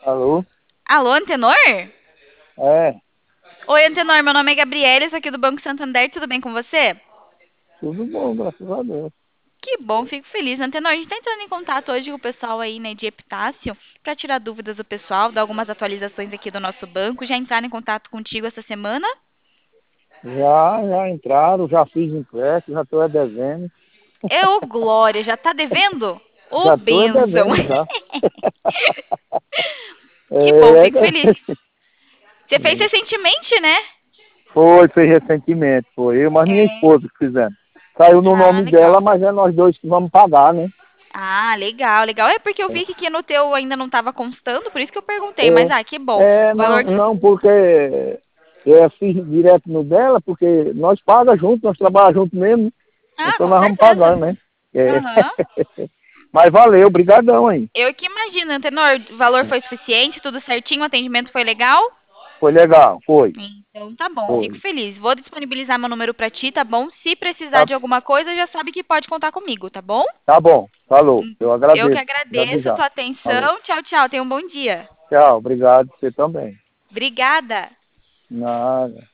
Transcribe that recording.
Alô? Alô, Antenor? É, Oi, Antenor, meu nome é Gabriela, sou aqui do Banco Santander, tudo bem com você? tudo bom, graças a Deus. Que bom, fico feliz. Antenor, a gente está entrando em contato hoje com o pessoal aí, né, de Epitácio, para tirar dúvidas do pessoal, dar algumas atualizações aqui do nosso banco. Já entraram em contato contigo essa semana? Já entraram, já fiz empréstimo, já estou devendo. Ô, Glória, já tá devendo? Ô, Já estou bênção! devendo já. Que bom, É, fico feliz. Você fez recentemente, né? foi recentemente, foi eu, mas minha É. esposa que fizemos. Saiu no Ah, nome dela, legal. mas é nós dois que vamos pagar, né? Ah, legal, legal. É porque eu vi que aqui no teu ainda não estava constando, por isso que eu perguntei, mas É, que bom. O não, valor. não, porque eu fiz direto no dela, porque nós pagamos junto, nós trabalhamos junto mesmo, Ah, então com nós vamos certeza. pagar, né? É. Aham. Mas valeu, brigadão aí. Eu que imagino, Antenor, o valor foi suficiente, tudo certinho, o atendimento foi legal? Foi legal, Então tá bom, fico foi. feliz. Vou disponibilizar meu número pra ti, tá bom? Se precisar Tá, de alguma coisa, já sabe que pode contar comigo, tá bom? tá bom, falou. Eu Eu que agradeço. Já agradeço a já. tua Falou. atenção. Tchau, tchau. Tenha um bom dia. Tchau, obrigado. Você também. Obrigada. Nada.